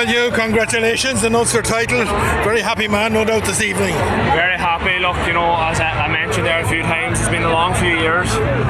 Well, you, congratulations, the Ulster title. Very happy man, no doubt, this evening. Very happy. Look, as I mentioned there a few times, it's been a long few years.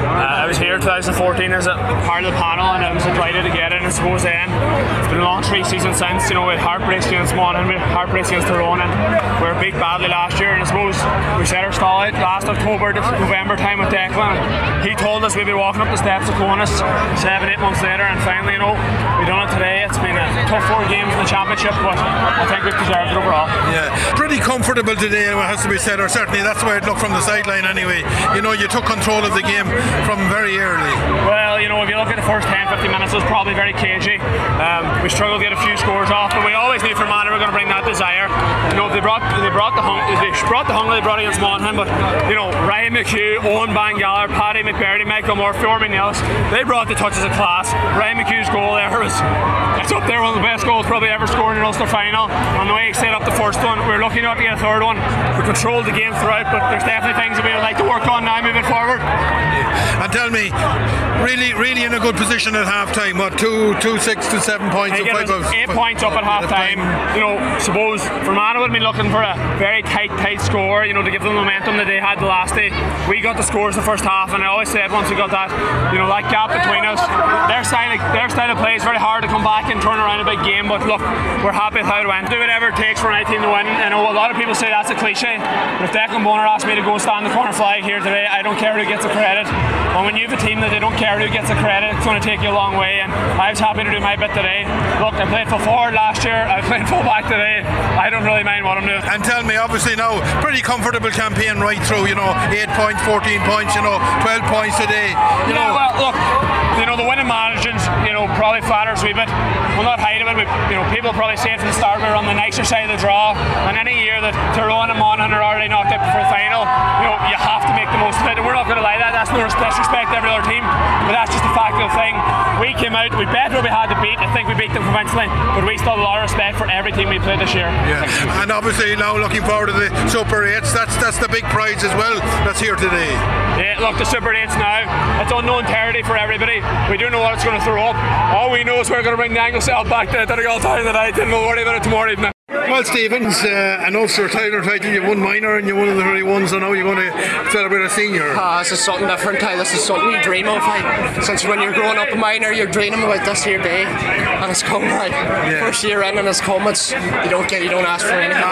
I was here 2014 as a part of the panel, and I was invited to get it. And I suppose then it's been a long 3 seasons since. With heartbreaks against Monaghan, with heartbreaks against Tyrone, and we were beat badly last year. And I suppose we set our stall out last October, November time with Declan. He told us we'd be walking up the steps of Clones 7-8 months later, and finally, we done it today. It's been a tough 4 games in the championship, but I think we've deserved it overall. Yeah, pretty comfortable today, it has to be said, or certainly that's the way it looked from the sideline anyway. You took control of the game from very early. Well, if you look at the first 10-15 minutes, it was probably very cagey. We struggled to get a few scores off, but we always knew for Monaghan we were going to bring that desire. They brought the hunger they brought against Monaghan, but Ryan McHugh, Owen Bangalore, Paddy McBurney, Michael Moore, Fjorman Niels, they brought the touches of class. Ryan McHugh's goal there it's up there, one of the best goals probably ever scored in an Ulster final. On the way he set up the first one, we were lucky not to get a third one. We controlled the game throughout, but there's definitely things that we would like to work on now moving forward. And tell me, really in a good position at half time. What, 2, 6 to 7 points? 8 points up at half time. Suppose for Monaghan would have been looking for a very tight score, to give them the momentum that they had the last day. We got the scores the first half, and I always said once we got that, that gap between us, their style of play is very hard to come back and turn around a big game, but look, we're happy with how it went. Do whatever it takes for an 18 to win. I know a lot of people say that's a cliche, but if Declan Bonner asked me to go and stand the corner flag here today, I don't care who gets the credit. And when you have a team that they don't care who gets the credit, it's going to take you a long way, and I was happy to do my bit today. Look, I played full forward last year, I played full back today. I don't really mind what I'm doing. And tell me, obviously now, pretty comfortable campaign right through, 8 points, 14 points, 12 points today. Well, look, the winning margins, probably flatters a wee bit. We'll not hide it, but people probably say it from the start, we're on the nicer side of the draw, and any year that Tyrone and Monaghan are already knocked out for the final, you have to make the most of it, and we're not going to lie that's no disrespect to every other team, but that's just the fact of the thing. We came out, we bet where we had to beat, I think we beat them convincingly, but we still have a lot of respect for every team we played this year. Yeah, and obviously now looking forward to the Super 8s, that's the big prize as well that's here today. Yeah, look, the Super 8s now, it's unknown territory for everybody. We don't know what it's going to throw up. All we know is we're going to bring the Anglesell back to the all time tonight, and we'll worry about it tomorrow evening. Well, Stevens, an Ulster title, you won minor and you won the 31, so now you're going to celebrate a senior. This is something different, this is something you dream of. Since when you're growing up a minor, you're dreaming about this here day, and it's come. First year in, and it's come. You don't ask for anything.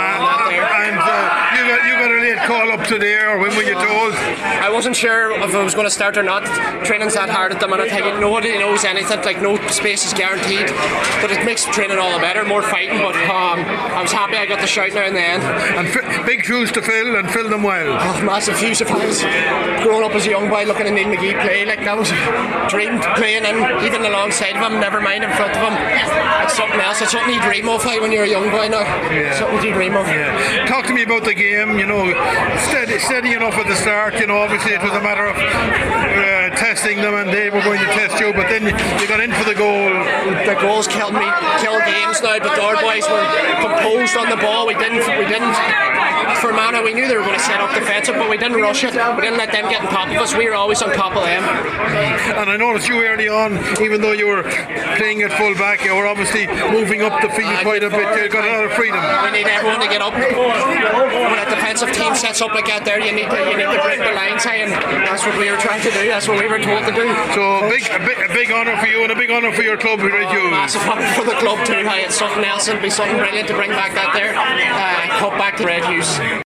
And you got a late call up today, or when were you told? I wasn't sure if I was going to start or not. Training's that hard at the minute. Nobody knows anything. No space is guaranteed, but it makes training all the better, more fighting. But I was happy I got the shout now in the end. And big shoes to fill, and fill them well. Massive shoes of hands. Growing up as a young boy, looking at Neil McGee play, that was a dream playing, and even alongside of him, never mind in front of him. It's something else. It's something you dream of when you're a young boy now. Yeah. Something you dream of. Yeah. Talk to me about the game. Steady enough at the start. Obviously it was a matter of testing them, and they were going to test you. But then you got in for the goal. The goals killed games now. But our boys were composed on the ball. We didn't. For Monaghan, we knew they were going to set up defensive, but we didn't rush it. We didn't let them get on top of us. We were always on top of them. And I noticed you early on, even though you were playing at full back, you were obviously moving up the field quite a bit. You got a lot of freedom. We need everyone to get up. When a defensive team sets up like that there, you need to break the lines high, and that's what we were trying to do. That's what we were told to do. So a big honour for you, and a big honour for your club, Red Hughes. Massive honour for the club too. It's something else. It'll be something brilliant to bring back that there cup back to Red Hughes.